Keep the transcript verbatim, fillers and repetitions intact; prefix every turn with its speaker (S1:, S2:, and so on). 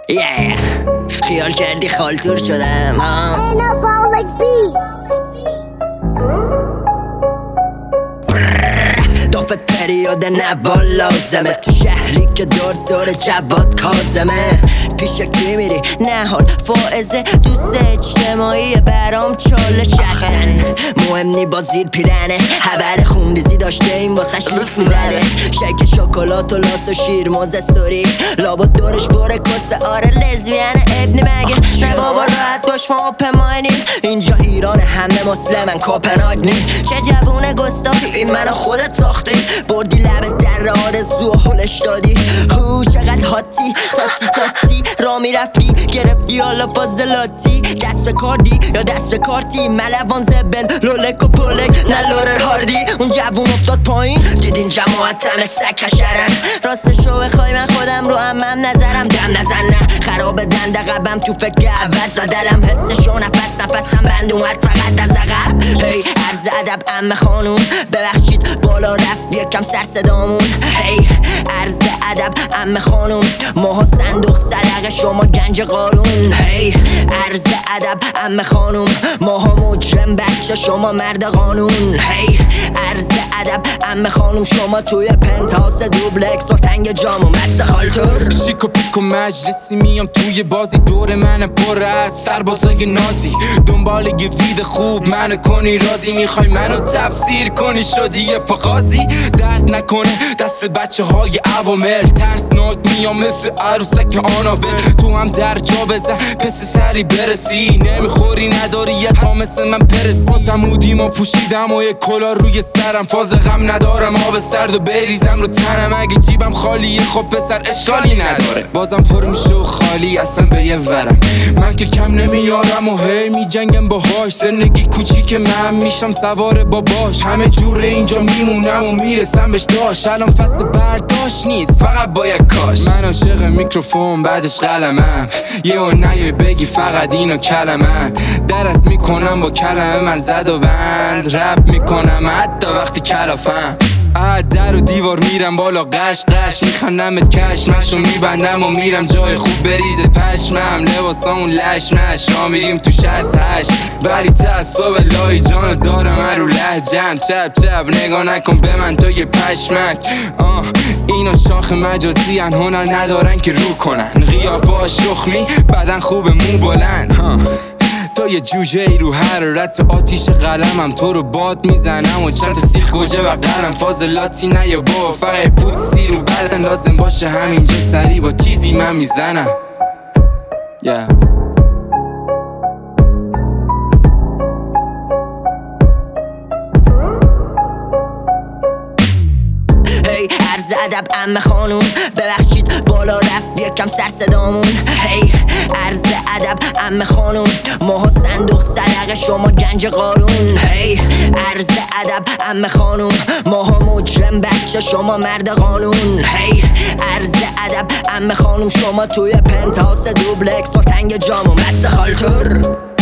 S1: yeah. خیال کردی خالتور شدم ها. دافت پریاده نبال لازمه تو شهری که دور دور جواد کازمه. پیش کی میری؟ نه حال فائزه دوست اجتماعی برام چالش هستن. مهم نی با زیر پیرنه حول خونریزی داشته این واسش لیف میزده. شک شکلات و لاس و شیر موز استوری لابد دورش بره کسه آره لزبیانه ابنی مگه نه بابا راحت باش ما پماینیم اینجا ایران همه مسلمن کوپنهاگ نی. چه جوونه گستاخی این منو خودت ساختی بردی لبت در آرزو و حلش دادی. هو چقدر هاتی تاتی تاتی را میرفتی گرفتی حالا فاضلاتی. دست به کاردی یا دست به کارتی ملوان زبل لولک و پولک نه لورر هاردی. اون جوون افتاد پایین دیدین جماعت همه سگ کشرن. راستشو بخوای من خودم رو همم نظرم دم نزن نه خراب دنده قبم تو فکر عوض و دلم حسشو نفس نفسم بند اومد فقط از عقب. هی عرض ادب عمه خانوم ببخشید بالا رفت یکم سر صدامون. هی عرض ادب عمه خانوم ماها صندوق صدقه شما گنج قارون. هی عرض ادب عمه خانوم ماها مجرم بچه شما مرد قانون. هی عرض ادب عمه خانوم شما توی پنتاوس دوبلکس با تنگ جام و مست خالتور.
S2: شیک و پیک و مجلسی میام توی بازی دور منم پر از سربازای نازی دنبال یه وید خوب منو کنی راضی. میخوای منو تفسیر کنی شدی یه پا قاضی. درد نکنه دست بچه های عوامل ترسناک میام مثل عروسک آنابل. تو هم در جا بزن پس سری برسی نمیخوری نداری یه تا مثل من پرسی. بازم اودیما پوشیدم و یه کلا روی سرم فاز غم ندارم آب سرد و بریزم رو تنم. اگه جیبم خالیه خب پسر اشکالی نداره بازم پر میشه و خالی اصلا به یه ورم. من که کم نمیارم و هی میجنگم باهاش. زندگی کوچیک من میشم سوار باباش. همه جور اینجا میمونم و میرسم بهش داشت. الان فصل برداشت نیست فقط باید کاش. من عاشق میکروفون بعدش قلمم یه و نیای بگی فقط اینو کلمن. درست میکنم با کلمه من زد و بند رپ میکنم حتی وقتی کلافم. در و دیوار میرم بالا قش قش میخندمت کش مشو میبندم و میرم جای خوب بریز پشمم. لباسامون لش مش را میریم تو شصت هشت ولی تعصب لای جانو دارم من رو لهجم. چپ چپ نگاه نکن به من تو یه پشمک. آه اینا شاخ مجازی ان هنر ندارن که رو کنن. قیافه شخمی بدن خوب مو بلند. ها تو یه جوجه ای رو حرارت آتیش قلمم تو رو باد میزنم و چند تا سیخ گوجه و قلم فاضلاتی نه یا با فقط پوسی رو بلن لازم باشه همینجا سری با چیزی من میزنم yeah.
S1: هی عرض ادب عمه خانوم ببخشید بالا رفت یکم سر صدامون. هی عرض ادب عمه خانوم ماها صندوق صدقه شما گنج قارون. هی عرض ادب عمه خانوم ماها مجرم بچه شما مرد قانون. هی عرض ادب عمه خانوم شما توی پنتاوس دوبلکس با تنگ جام و مست خالتور.